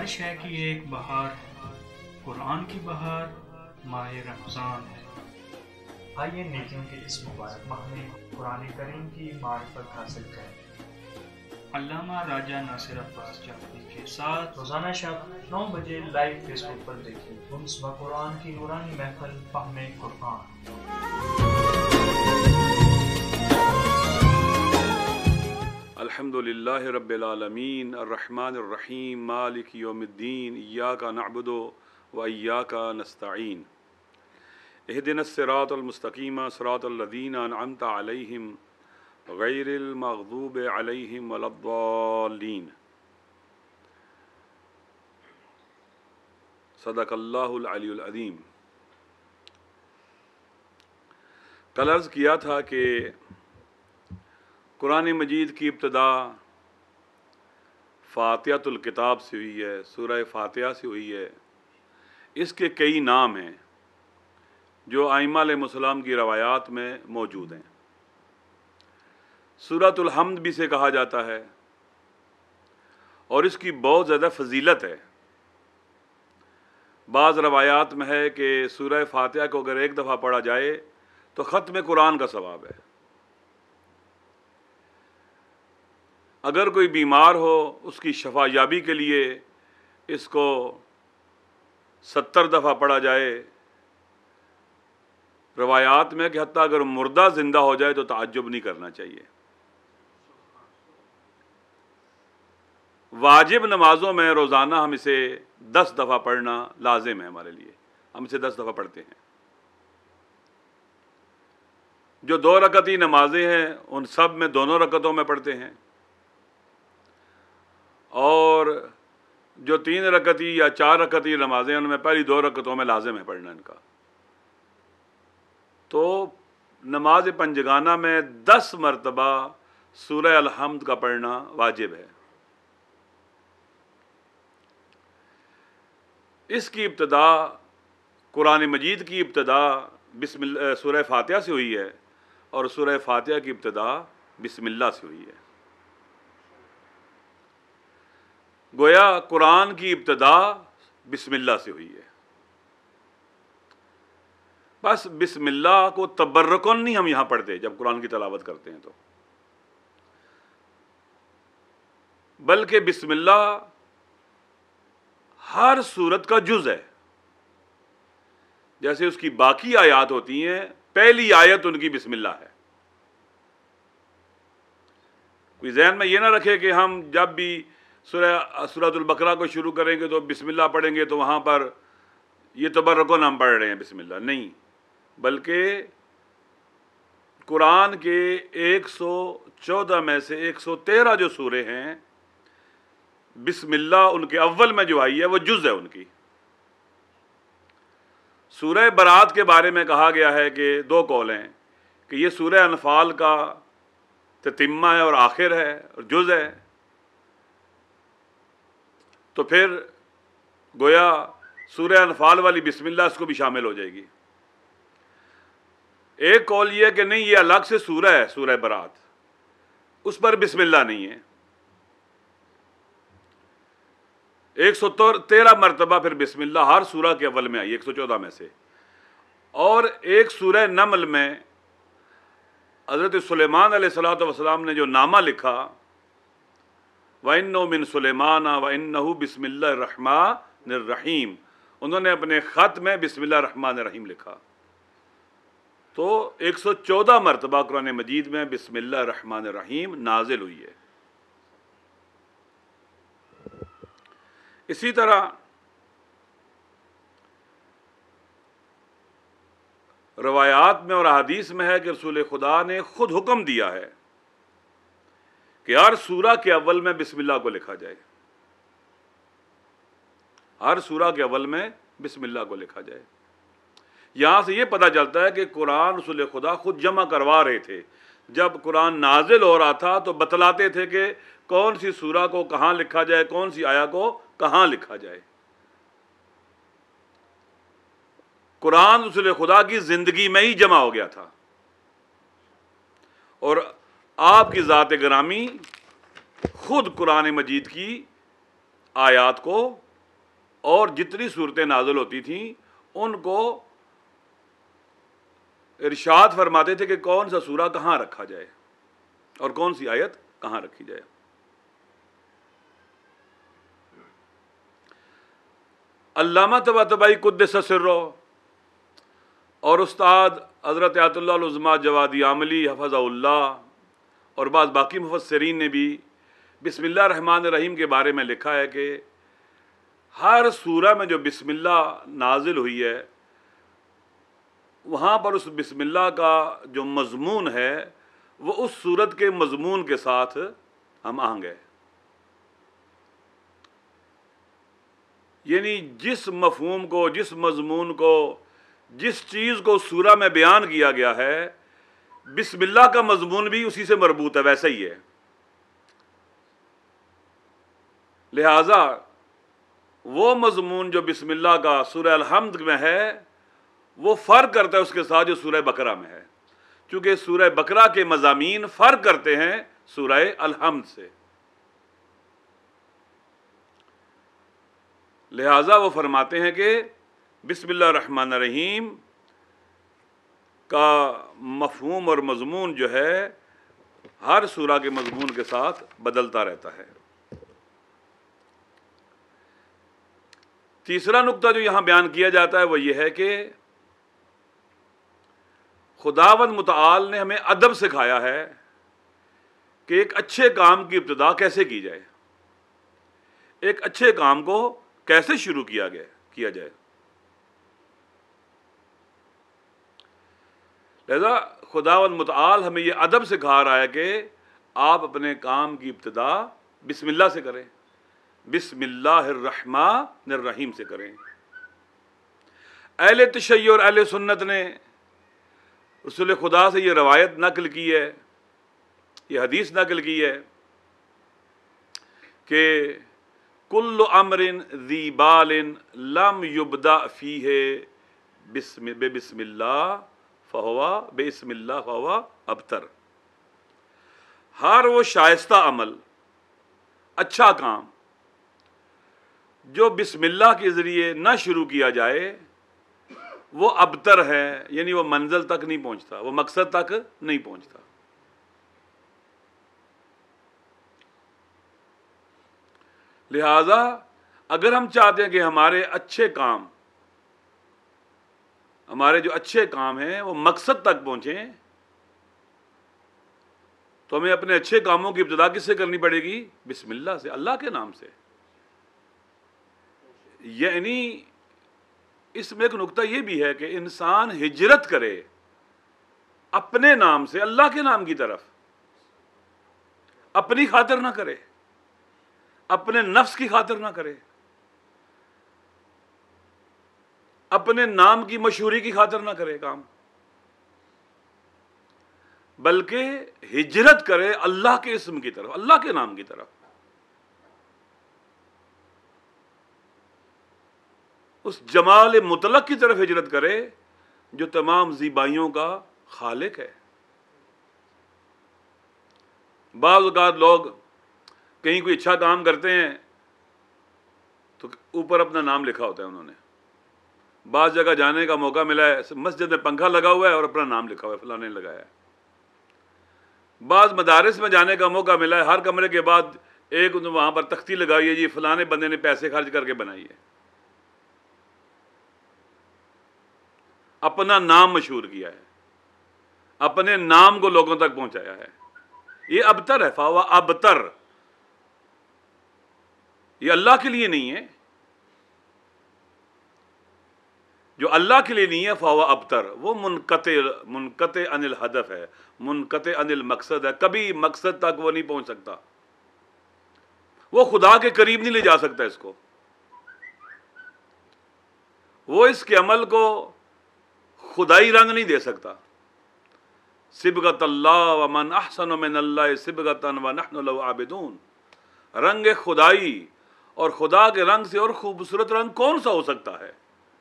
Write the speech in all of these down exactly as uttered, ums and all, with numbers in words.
ہر شے کی ایک بہار ہے، قرآن کی بہار ماہ رمضان ہے۔ آئیے نیکیوں کے اس مبارک ماہ میں قرآن کریم کی معرفت حاصل کریں۔ علامہ راجہ ناصر عباس جعفری کے ساتھ روزانہ شب نو بجے لائیو فیس بک پر دیکھیں انس و قرآن کی نورانی محفل فہم قرآن۔ الحمد للہ رب العالمین الرحمن الرحیم مالک یوم الدین ایاک نعبد و ایاک نستعین اہدنا الصراط المستقیم صراط الذین انعمت علیہم غیر المغضوب علیہم ولا الضالین۔ صدق اللہ العلی العظیم۔ کل عرض کیا تھا کہ قرآن مجید کی ابتدا فاتحۃ الکتاب سے ہوئی ہے، سورہ فاتحہ سے ہوئی ہے۔ اس کے کئی نام ہیں جو ائمہ علیہ السلام کی روایات میں موجود ہیں۔ سورۃ الحمد بھی سے کہا جاتا ہے اور اس کی بہت زیادہ فضیلت ہے۔ بعض روایات میں ہے کہ سورہ فاتحہ کو اگر ایک دفعہ پڑھا جائے تو ختم قرآن کا ثواب ہے۔ اگر کوئی بیمار ہو اس کی شفا یابی کے لیے اس کو ستر دفعہ پڑھا جائے۔ روایات میں کہ حتیٰ اگر مردہ زندہ ہو جائے تو تعجب نہیں کرنا چاہیے۔ واجب نمازوں میں روزانہ ہم اسے دس دفعہ پڑھنا لازم ہے ہمارے لیے، ہم اسے دس دفعہ پڑھتے ہیں۔ جو دو رکعتی نمازیں ہیں ان سب میں دونوں رکعتوں میں پڑھتے ہیں، اور جو تین رکعتی یا چار رکعتی نمازیں ان میں پہلی دو رکعتوں میں لازم ہے پڑھنا ان کا۔ تو نماز پنجگانہ میں دس مرتبہ سورہ الحمد کا پڑھنا واجب ہے۔ اس کی ابتدا قرآن مجید کی ابتدا بسم اللہ سورہ فاتحہ سے ہوئی ہے اور سورہ فاتحہ کی ابتدا بسم اللہ سے ہوئی ہے۔ گویا قرآن کی ابتدا بسم اللہ سے ہوئی ہے۔ بس بسم اللہ کو تبرکن نہیں ہم یہاں پڑھتے جب قرآن کی تلاوت کرتے ہیں تو، بلکہ بسم اللہ ہر سورت کا جز ہے۔ جیسے اس کی باقی آیات ہوتی ہیں، پہلی آیت ان کی بسم اللہ ہے۔ کوئی ذہن میں یہ نہ رکھے کہ ہم جب بھی سورہ سورۃ البقرہ کو شروع کریں گے تو بسم اللہ پڑھیں گے تو وہاں پر یہ تبرکن ہم پڑھ رہے ہیں بسم اللہ، نہیں، بلکہ قرآن کے ایک سو چودہ میں سے ایک سو تیرہ جو سورے ہیں بسم اللہ ان کے اول میں جو آئی ہے وہ جز ہے ان کی۔ سورہ برات کے بارے میں کہا گیا ہے کہ دو قول ہیں کہ یہ سورہ انفال کا تتمہ ہے اور آخر ہے اور جز ہے، تو پھر گویا سورہ انفال والی بسم اللہ اس کو بھی شامل ہو جائے گی۔ ایک قول یہ ہے کہ نہیں، یہ الگ سے سورہ ہے، سورہ برات، اس پر بسم اللہ نہیں ہے۔ ایک سو تیرہ مرتبہ پھر بسم اللہ ہر سورہ کے اول میں آئی، ایک سو چودہ میں سے، اور ایک سورہ نمل میں حضرت سلیمان علیہ الصلوۃ والسلام نے جو نامہ لکھا وَإِنَّهُ مِن سُلَيْمَانَ وَإِنَّهُ بِسْمِ اللَّهِ الرَّحْمَٰنِ الرَّحِيمِ، انہوں نے اپنے خط میں بسم اللہ الرحمن الرحیم لکھا۔ تو ایک سو چودہ مرتبہ قرآن مجید میں بسم اللہ الرحمن الرحیم نازل ہوئی ہے۔ اسی طرح روایات میں اور احادیث میں ہے کہ رسول خدا نے خود حکم دیا ہے کہ ہر سورہ کے اول میں بسم اللہ کو لکھا جائے، ہر سورہ کے اول میں بسم اللہ کو لکھا جائے۔ یہاں سے یہ پتہ چلتا ہے کہ قرآن رسول خدا خود جمع کروا رہے تھے۔ جب قرآن نازل ہو رہا تھا تو بتلاتے تھے کہ کون سی سورہ کو کہاں لکھا جائے، کون سی آیا کو کہاں لکھا جائے۔ قرآن رسول خدا کی زندگی میں ہی جمع ہو گیا تھا، اور آپ کی ذات گرامی خود قرآن مجید کی آیات کو اور جتنی صورتیں نازل ہوتی تھیں ان کو ارشاد فرماتے تھے کہ کون سا سورہ کہاں رکھا جائے اور کون سی آیت کہاں رکھی جائے۔ علامہ طباطبائی قدس سرہ اور استاد حضرت آیت اللہ العظمیٰ جوادی عاملی حفظہ اللہ اور بعض باقی مفسرین نے بھی بسم اللہ الرحمن الرحیم کے بارے میں لکھا ہے کہ ہر سورہ میں جو بسم اللہ نازل ہوئی ہے وہاں پر اس بسم اللہ کا جو مضمون ہے وہ اس سورت کے مضمون کے ساتھ ہم آہنگ ہے، یعنی جس مفہوم کو، جس مضمون کو، جس چیز کو سورہ میں بیان کیا گیا ہے بسم اللہ کا مضمون بھی اسی سے مربوط ہے، ویسا ہی ہے۔ لہذا وہ مضمون جو بسم اللہ کا سورہ الحمد میں ہے وہ فرق کرتا ہے اس کے ساتھ جو سورہ بقرہ میں ہے، چونکہ سورہ بقرہ کے مضامین فرق کرتے ہیں سورہ الحمد سے، لہذا وہ فرماتے ہیں کہ بسم اللہ الرحمن الرحیم کا مفہوم اور مضمون جو ہے ہر سورہ کے مضمون کے ساتھ بدلتا رہتا ہے۔ تیسرا نقطہ جو یہاں بیان کیا جاتا ہے وہ یہ ہے کہ خداوند متعال نے ہمیں ادب سکھایا ہے کہ ایک اچھے کام کی ابتدا کیسے کی جائے، ایک اچھے کام کو کیسے شروع کیا گیا کیا جائے۔ لہذا خداوند متعال ہمیں یہ ادب سکھا رہا ہے کہ آپ اپنے کام کی ابتدا بسم اللہ سے کریں، بسم اللہ الرحمن الرحیم سے کریں۔ اہل تشیع اور اہل سنت نے رسول خدا سے یہ روایت نقل کی ہے، یہ حدیث نقل کی ہے کہ کل امر ذی بال لم یبدأ فیہ بسم بسم اللہ فہوا بسم اللہ فہوا ابتر۔ ہر وہ شائستہ عمل، اچھا کام جو بسم اللہ کے ذریعے نہ شروع کیا جائے وہ ابتر ہے، یعنی وہ منزل تک نہیں پہنچتا، وہ مقصد تک نہیں پہنچتا۔ لہذا اگر ہم چاہتے ہیں کہ ہمارے اچھے کام، ہمارے جو اچھے کام ہیں وہ مقصد تک پہنچیں تو ہمیں اپنے اچھے کاموں کی ابتدا کس سے کرنی پڑے گی؟ بسم اللہ سے، اللہ کے نام سے۔ یعنی اس میں ایک نقطہ یہ بھی ہے کہ انسان ہجرت کرے اپنے نام سے اللہ کے نام کی طرف، اپنی خاطر نہ کرے، اپنے نفس کی خاطر نہ کرے، اپنے نام کی مشہوری کی خاطر نہ کرے کام، بلکہ ہجرت کرے اللہ کے اسم کی طرف، اللہ کے نام کی طرف، اس جمال مطلق کی طرف ہجرت کرے جو تمام زیبائیوں کا خالق ہے۔ بعض اوقات لوگ کہیں کوئی اچھا کام کرتے ہیں تو اوپر اپنا نام لکھا ہوتا ہے انہوں نے، بعض جگہ جانے کا موقع ملا ہے مسجد میں پنکھا لگا ہوا ہے اور اپنا نام لکھا ہوا ہے فلاں نے لگایا ہے، بعض مدارس میں جانے کا موقع ملا ہے ہر کمرے کے بعد ایک وہاں پر تختی لگائی ہے جی فلاں بندے نے پیسے خرچ کر کے بنائی ہے، اپنا نام مشہور کیا ہے، اپنے نام کو لوگوں تک پہنچایا ہے، یہ ابتر ہے، فاوا ابتر، یہ اللہ کے لیے نہیں ہے، جو اللہ کے لیے نہیں ہے فاوا ابتر، وہ منقطع منقطع عن الہدف ہے، منقطع عن المقصد ہے، کبھی مقصد تک وہ نہیں پہنچ سکتا، وہ خدا کے قریب نہیں لے جا سکتا اس کو، وہ اس کے عمل کو خدائی رنگ نہیں دے سکتا۔ صبغۃ اللہ ومن احسن من اللہ صبغۃ ونحن له عابدون، رنگ خدائی اور خدا کے رنگ سے اور خوبصورت رنگ کون سا ہو سکتا ہے؟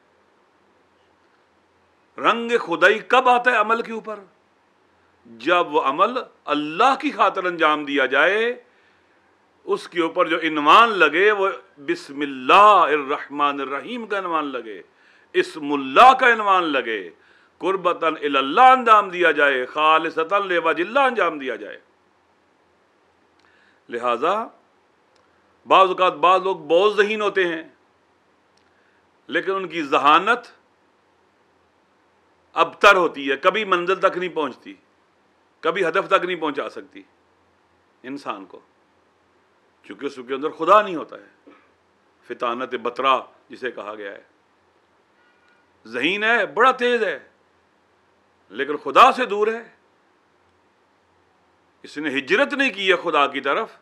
رنگ خدائی کب آتا ہے عمل کے اوپر؟ جب وہ عمل اللہ کی خاطر انجام دیا جائے اس کے اوپر جو عنوان لگے وہ بسم اللہ الرحمن الرحیم کا عنوان لگے، اسم اللہ کا عنوان لگے، قربتاً الی اللہ انجام دیا جائے، خالصتاً لوجہ اللہ انجام دیا جائے۔ لہذا بعض اوقات بعض لوگ بہت ذہین ہوتے ہیں لیکن ان کی ذہانت ابتر ہوتی ہے، کبھی منزل تک نہیں پہنچتی، کبھی ہدف تک نہیں پہنچا سکتی انسان کو، چونکہ اس کے اندر خدا نہیں ہوتا ہے، فطانت بطرا جسے کہا گیا ہے۔ ذہین ہے، بڑا تیز ہے، لیکن خدا سے دور ہے، اس نے ہجرت نہیں کی ہے خدا کی طرف۔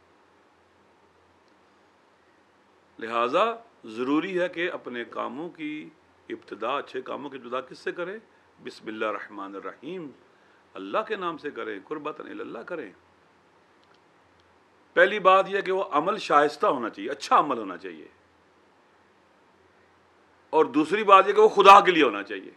لہذا ضروری ہے کہ اپنے کاموں کی ابتدا، اچھے کاموں کی ابتدا کس سے کریں؟ بسم اللہ الرحمن الرحیم، اللہ کے نام سے کریں، قربتاً الی اللہ کریں۔ پہلی بات یہ کہ وہ عمل شائستہ ہونا چاہیے، اچھا عمل ہونا چاہیے، اور دوسری بات یہ کہ وہ خدا کے لیے ہونا چاہیے،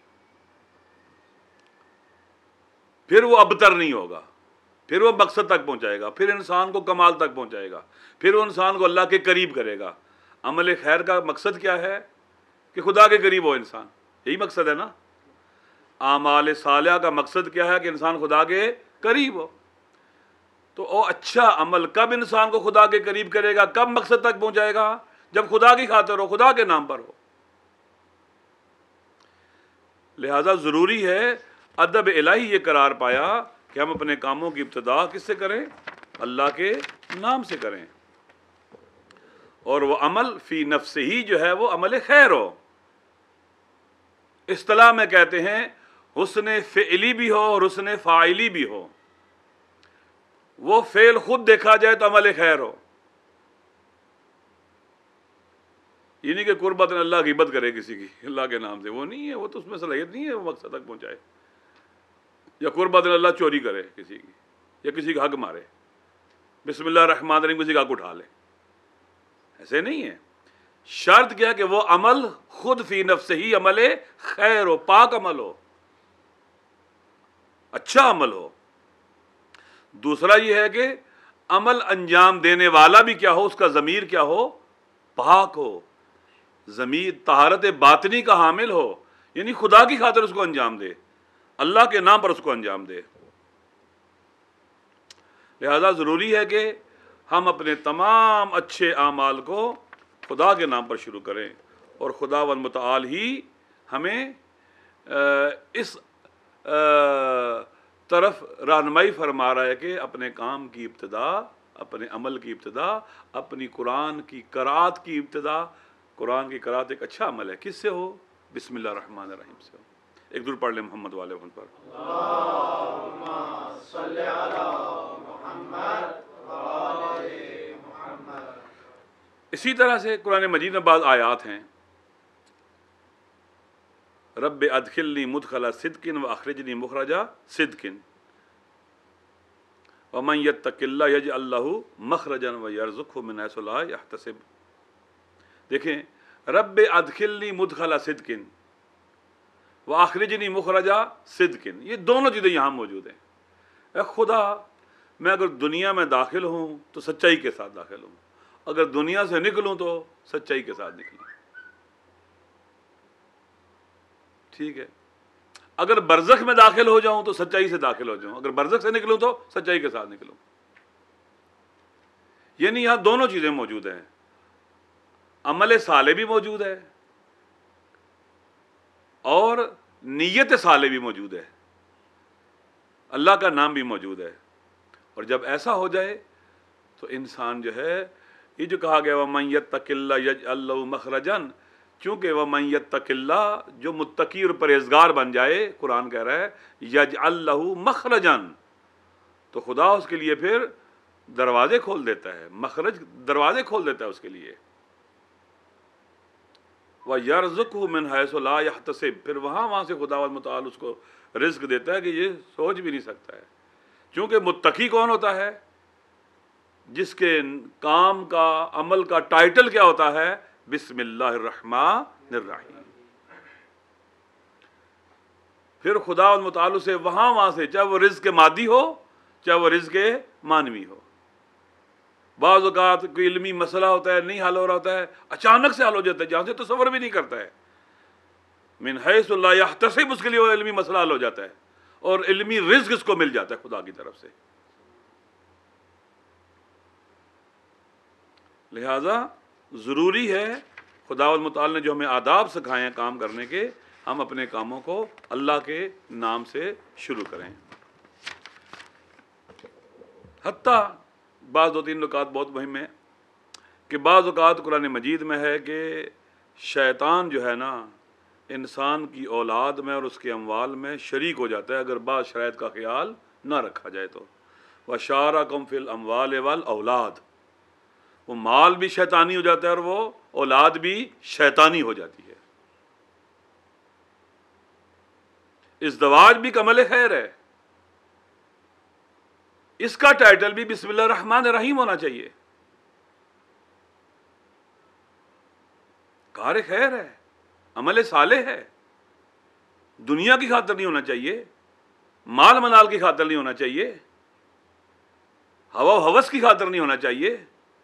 پھر وہ ابتر نہیں ہوگا، پھر وہ مقصد تک پہنچائے گا، پھر انسان کو کمال تک پہنچائے گا، پھر وہ انسان کو اللہ کے قریب کرے گا۔ عمل خیر کا مقصد کیا ہے؟ کہ خدا کے قریب ہو انسان، یہی مقصد ہے نا۔ اعمال صالحہ کا مقصد کیا ہے؟ کہ انسان خدا کے قریب ہو۔ تو وہ اچھا عمل کب انسان کو خدا کے قریب کرے گا، کب مقصد تک پہنچائے گا؟ جب خدا کی خاطر ہو، خدا کے نام پر ہو۔ لہذا ضروری ہے، ادب الہی یہ قرار پایا کہ ہم اپنے کاموں کی ابتدا کس سے کریں؟ اللہ کے نام سے کریں، اور وہ عمل فی نفس ہی جو ہے وہ عمل خیر ہو۔ اصطلاح میں کہتے ہیں حسن فعلی بھی ہو اور حسن فاعلی بھی ہو۔ وہ فعل خود دیکھا جائے تو عمل خیر ہو، یہ نہیں کہ قربت اللہ غیبت کرے کسی کی اللہ کے نام سے، وہ نہیں ہے، وہ تو اس میں صلاحیت نہیں ہے وہ مقصد تک پہنچائے۔ یا قربت اللہ چوری کرے کسی کی، یا کسی کا حق مارے، بسم اللہ الرحمن الرحیم کسی کا حق اٹھا لے، ایسے نہیں ہے۔ شرط کیا کہ وہ عمل خود فی نفس ہی عمل خیر ہو، پاک عمل ہو، اچھا عمل ہو۔ دوسرا یہ ہے کہ عمل انجام دینے والا بھی کیا ہو، اس کا ضمیر کیا ہو؟ پاک ہو، ضمیر طہارت باطنی کا حامل ہو، یعنی خدا کی خاطر اس کو انجام دے، اللہ کے نام پر اس کو انجام دے۔ لہذا ضروری ہے کہ ہم اپنے تمام اچھے اعمال کو خدا کے نام پر شروع کریں، اور خداوند متعال ہی ہمیں اس طرف رہنمائی فرما رہا ہے کہ اپنے کام کی ابتدا، اپنے عمل کی ابتدا، اپنی قرآن کی قرأت کی ابتدا، قرآن کی قرأت ایک اچھا عمل ہے، کس سے ہو؟ بسم اللہ الرحمن الرحیم سے ہو۔ ایک دور پڑھ لیں محمد والے محمد پر۔ اللہم صلی علی محمد وآل محمد۔ اسی طرح سے قرآن مجید میں بعض آیات ہیں، رب ادخلنی مدخل صدق واخرجنی مخرج صدق ومن یتق اللہ یجعل لہ مخرجا ویرزقہ من حیث لا یحتسب۔ دیکھیں، رب ادخلنی مدخل صدق واخرجنی مخرج صدق، یہ دونوں چیزیں یہاں موجود ہیں۔ اے خدا، میں اگر دنیا میں داخل ہوں تو سچائی کے ساتھ داخل ہوں، اگر دنیا سے نکلوں تو سچائی کے ساتھ نکلوں، ٹھیک ہے؟ اگر برزخ میں داخل ہو جاؤں تو سچائی سے داخل ہو جاؤں، اگر برزخ سے نکلوں تو سچائی کے ساتھ نکلوں۔ یعنی یہاں دونوں چیزیں موجود ہیں، عمل صالح بھی موجود ہے اور نیت صالح بھی موجود ہے، اللہ کا نام بھی موجود ہے۔ اور جب ایسا ہو جائے تو انسان جو ہے، یہ جو کہا گیا وَمَن يَتَّقِ اللَّهَ يَجْعَل لَّهُ مَخْرَجًا، چونکہ وَمَن يَتَّقِ اللَّهَ جو متقی اور پرہیزگار بن جائے، قرآن کہہ رہا ہے يَجْعَل لَّهُ مَخْرَجًا، تو خدا اس کے لیے پھر دروازے کھول دیتا ہے، مخرج دروازے کھول دیتا ہے اس کے لیے۔ وَيَرْزُقْهُ مِنْ حَيْثُ لَا يَحْتَسِبْ، پھر وہاں وہاں سے خداوند متعال اس کو رزق دیتا ہے کہ یہ سوچ بھی نہیں سکتا ہے۔ چونکہ متقی کون ہوتا ہے؟ جس کے کام کا، عمل کا ٹائٹل کیا ہوتا ہے؟ بسم اللہ الرحمن الرحیم۔ پھر خداوند متعال سے وہاں وہاں سے، چاہے وہ رزق مادی ہو چاہے وہ رزق مانوی ہو، بعض اوقات کوئی علمی مسئلہ ہوتا ہے نہیں حل ہو رہا ہوتا ہے، اچانک سے حل ہو جاتا ہے جہاں سے تصور بھی نہیں کرتا ہے، من حیث لا یحتسب اس کے لیے وہ علمی مسئلہ حل ہو جاتا ہے، اور علمی رزق اس کو مل جاتا ہے خدا کی طرف سے۔ لہذا ضروری ہے خداوند متعال نے جو ہمیں آداب سکھائے ہیں کام کرنے کے، ہم اپنے کاموں کو اللہ کے نام سے شروع کریں۔ حتیٰ بعض دو تین نکات بہت مہم ہیں کہ بعض اوقات قرآن مجید میں ہے کہ شیطان جو ہے نا انسان کی اولاد میں اور اس کے اموال میں شریک ہو جاتا ہے اگر بعض شرائط کا خیال نہ رکھا جائے تو۔ وَشَارَكُمْ فِي الْأَمْوَالِ وَالْأَوْلَادِ، وہ مال بھی شیطانی ہو جاتا ہے اور وہ اولاد بھی شیطانی ہو جاتی ہے۔ ازدواج بھی کمل خیر ہے، اس کا ٹائٹل بھی بسم اللہ الرحمن الرحیم ہونا چاہیے۔ کار خیر ہے، عمل صالح ہے، دنیا کی خاطر نہیں ہونا چاہیے، مال منال کی خاطر نہیں ہونا چاہیے، ہوا و ہوس کی خاطر نہیں ہونا چاہیے۔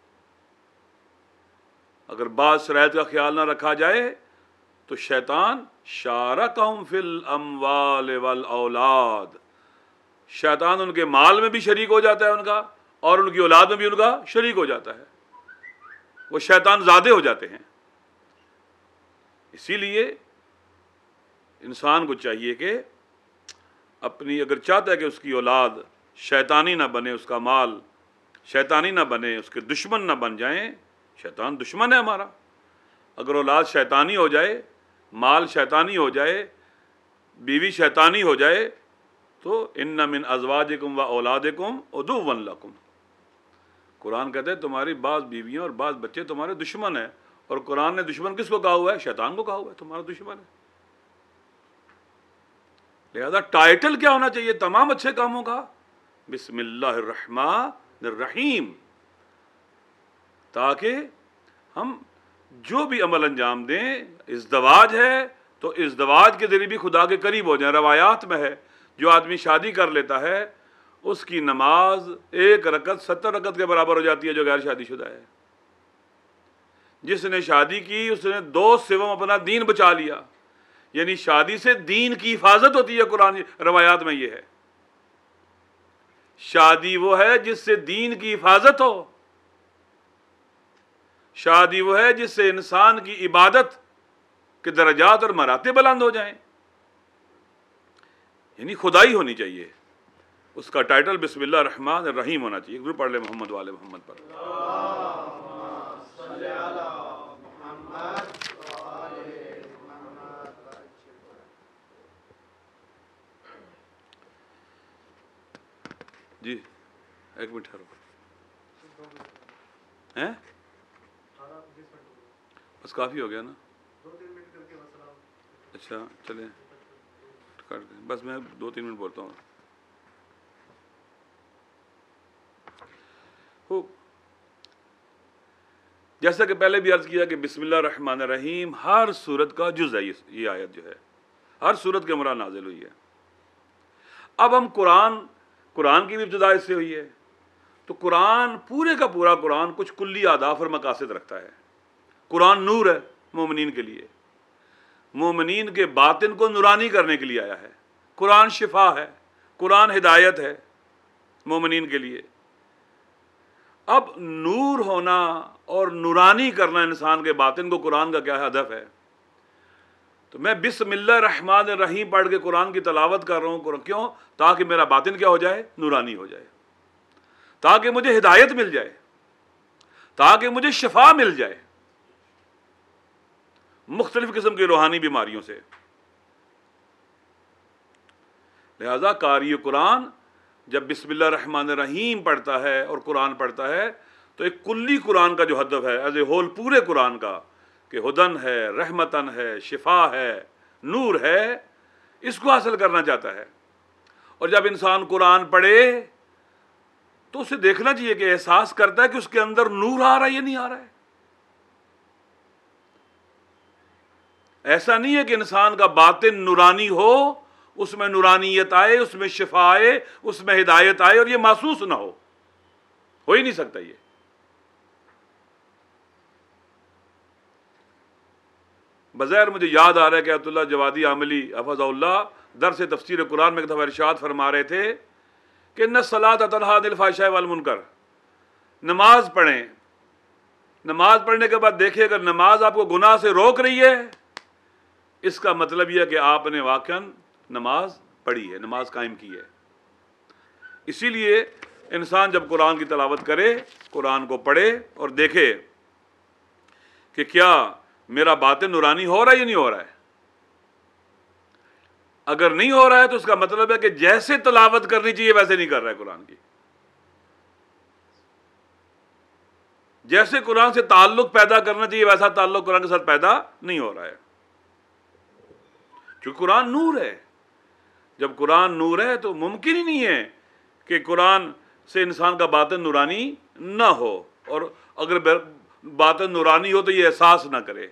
اگر بعض شرائط کا خیال نہ رکھا جائے تو شیطان شارکہم فی الاموال والاولاد، شیطان ان کے مال میں بھی شریک ہو جاتا ہے ان کا، اور ان کی اولاد میں بھی ان کا شریک ہو جاتا ہے، وہ شیطان زادے ہو جاتے ہیں۔ اسی لیے انسان کو چاہیے کہ اپنی اگر چاہتا ہے کہ اس کی اولاد شیطانی نہ بنے، اس کا مال شیطانی نہ بنے، اس کے دشمن نہ بن جائیں، شیطان دشمن ہے ہمارا، اگر اولاد شیطانی ہو جائے، مال شیطانی ہو جائے، بیوی شیطانی ہو جائے تو ان من ازواجکم و اولادکم عدوا لکم، قرآن کہتے ہیں تمہاری بعض بیویاں اور بعض بچے تمہارے دشمن ہیں، اور قرآن نے دشمن کس کو کہا ہوا ہے؟ شیطان کو کہا ہوا ہے تمہارا دشمن ہے۔ لہذا ٹائٹل کیا ہونا چاہیے تمام اچھے کاموں کا؟ بسم اللہ الرحمن الرحیم، تاکہ ہم جو بھی عمل انجام دیں، ازدواج ہے تو ازدواج کے ذریعے بھی خدا کے قریب ہو جائیں۔ روایات میں ہے جو آدمی شادی کر لیتا ہے اس کی نماز ایک رکعت ستر رکعت کے برابر ہو جاتی ہے جو غیر شادی شدہ ہے۔ جس نے شادی کی اس نے دو سوم اپنا دین بچا لیا، یعنی شادی سے دین کی حفاظت ہوتی ہے، قرآن روایات میں یہ ہے۔ شادی وہ ہے جس سے دین کی حفاظت ہو، شادی وہ ہے جس سے انسان کی عبادت کے درجات اور مراتب بلند ہو جائیں، یعنی خدائی ہونی چاہیے۔ اس کا ٹائٹل بسم اللہ الرحمن الرحیم ہونا چاہیے۔ ضرور پڑھ لیں محمد والے محمد پر۔ جی ایک منٹ ٹھہرو، ہیں بس کافی ہو گیا نا؟ اچھا چلیں کر دیں، بس میں دو تین منٹ بولتا ہوں۔ جیسا کہ پہلے بھی عرض کیا کہ بسم اللہ الرحمن الرحیم ہر سورت کا جز ہے، یہ آیت جو ہے ہر سورت کے مراد نازل ہوئی ہے۔ اب ہم قرآن قرآن کی بھی ابتدا اس سے ہوئی ہے، تو قرآن پورے کا پورا قرآن کچھ کلی اہداف اور مقاصد رکھتا ہے۔ قرآن نور ہے مومنین کے لیے، مومنین کے باطن کو نورانی کرنے کے لیے آیا ہے۔ قرآن شفا ہے، قرآن ہدایت ہے مومنین کے لیے۔ اب نور ہونا اور نورانی کرنا انسان کے باطن کو قرآن کا کیا ہدف ہے؟ تو میں بسم اللہ الرحمن الرحیم پڑھ کے قرآن کی تلاوت کر رہا ہوں، کیوں؟ تاکہ میرا باطن کیا ہو جائے؟ نورانی ہو جائے، تاکہ مجھے ہدایت مل جائے، تاکہ مجھے شفا مل جائے مختلف قسم کی روحانی بیماریوں سے۔ لہذا قاری قرآن جب بسم اللہ الرحمن الرحیم پڑھتا ہے اور قرآن پڑھتا ہے تو ایک کلی قرآن کا جو ہدف ہے ایز اے ہول پورے قرآن کا کہ ہدن ہے، رحمتن ہے، شفا ہے، نور ہے، اس کو حاصل کرنا چاہتا ہے۔ اور جب انسان قرآن پڑھے تو اسے دیکھنا چاہیے کہ احساس کرتا ہے کہ اس کے اندر نور آ رہا ہے یا نہیں آ رہا ہے۔ ایسا نہیں ہے کہ انسان کا باطن نورانی ہو، اس میں نورانیت آئے، اس میں شفا آئے، اس میں ہدایت آئے اور یہ محسوس نہ ہو، ہو ہی نہیں سکتا یہ۔ بظاہر مجھے یاد آ رہا ہے کہ عبد اللہ جوادی عاملی حفظہ اللہ درس تفسیر قرآن میں ایک دفعہ ارشاد فرما رہے تھے کہ ان الصلاۃ تنہی عن الفحشاء والمنکر، نماز پڑھیں، نماز پڑھنے کے بعد دیکھیں اگر نماز آپ کو گناہ سے روک رہی ہے، اس کا مطلب یہ ہے کہ آپ نے واقعاً نماز پڑھی ہے، نماز قائم کی ہے۔ اسی لیے انسان جب قرآن کی تلاوت کرے، قرآن کو پڑھے اور دیکھے کہ کیا میرا باطن نورانی ہو رہا ہے یا نہیں ہو رہا ہے۔ اگر نہیں ہو رہا ہے تو اس کا مطلب ہے کہ جیسے تلاوت کرنی چاہیے ویسے نہیں کر رہا ہے قرآن کی، جیسے قرآن سے تعلق پیدا کرنا چاہیے ویسا تعلق قرآن کے ساتھ پیدا نہیں ہو رہا ہے، کیونکہ قرآن نور ہے۔ جب قرآن نور ہے تو ممکن ہی نہیں ہے کہ قرآن سے انسان کا باطن نورانی نہ ہو، اور اگر باطن نورانی ہو تو یہ احساس نہ کرے۔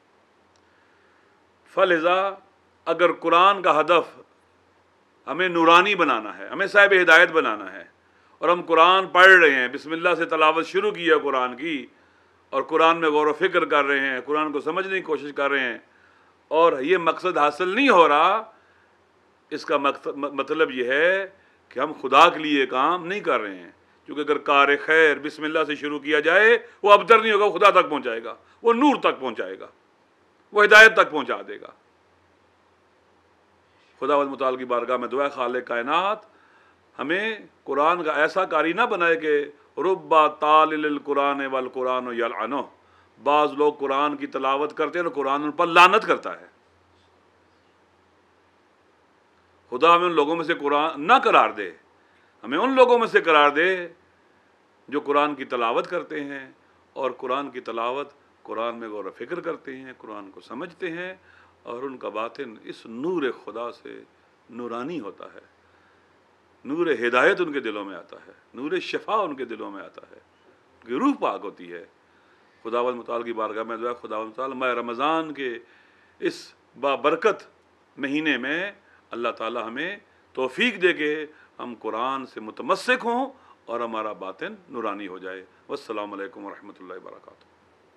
فلذا اگر قرآن کا ہدف ہمیں نورانی بنانا ہے، ہمیں صاحب ہدایت بنانا ہے، اور ہم قرآن پڑھ رہے ہیں، بسم اللہ سے تلاوت شروع کی ہے قرآن کی، اور قرآن میں غور و فکر کر رہے ہیں، قرآن کو سمجھنے کی کوشش کر رہے ہیں، اور یہ مقصد حاصل نہیں ہو رہا، اس کا مطلب یہ ہے کہ ہم خدا کے لیے کام نہیں کر رہے ہیں۔ کیونکہ اگر کار خیر بسم اللہ سے شروع کیا جائے وہ ابتر نہیں ہوگا، وہ خدا تک پہنچائے گا، وہ نور تک پہنچائے گا، وہ ہدایت تک پہنچا دے گا۔ خداوند متعال کی بارگاہ میں دعا ہے خالق کائنات ہمیں قرآن کا ایسا قاری نہ بنائے کہ ربا طالل القرآن والقرآن یلعنہ، بعض لوگ قرآن کی تلاوت کرتے ہیں اور قرآن ان پر لعنت کرتا ہے۔ خدا ہمیں ان لوگوں میں سے قرآن نہ قرار دے، ہمیں ان لوگوں میں سے قرار دے جو قرآن کی تلاوت کرتے ہیں اور قرآن کی تلاوت قرآن میں غور و فکر کرتے ہیں، قرآن کو سمجھتے ہیں، اور ان کا باطن اس نور خدا سے نورانی ہوتا ہے، نور ہدایت ان کے دلوں میں آتا ہے، نور شفا ان کے دلوں میں آتا ہے، ان کی روح پاک ہوتی ہے۔ خداوند متعال کی بارگاہ میں دعا ہے خداوند متعال ماہ رمضان کے اس بابرکت مہینے میں اللہ تعالی ہمیں توفیق دے کہ ہم قرآن سے متمسک ہوں اور ہمارا باطن نورانی ہو جائے۔ والسلام علیکم ورحمۃ اللہ وبرکاتہ۔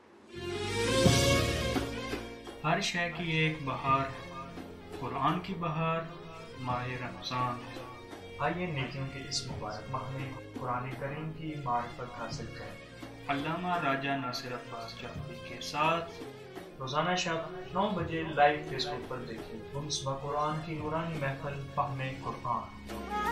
ہر شے کی ایک بہار ہے، قرآن کی بہار ماہ رمضان ہے۔ آئیے نیکیوں کے اس مبارک ماہ میں قرآن کریم کی معرفت حاصل کریں۔ علامہ راجہ ناصر عباس جعفری کے ساتھ روزانہ شب نو بجے لائیو فیس بک پر دیکھیں، ہم صبح قرآن کی نورانی محفل فہم قرآن۔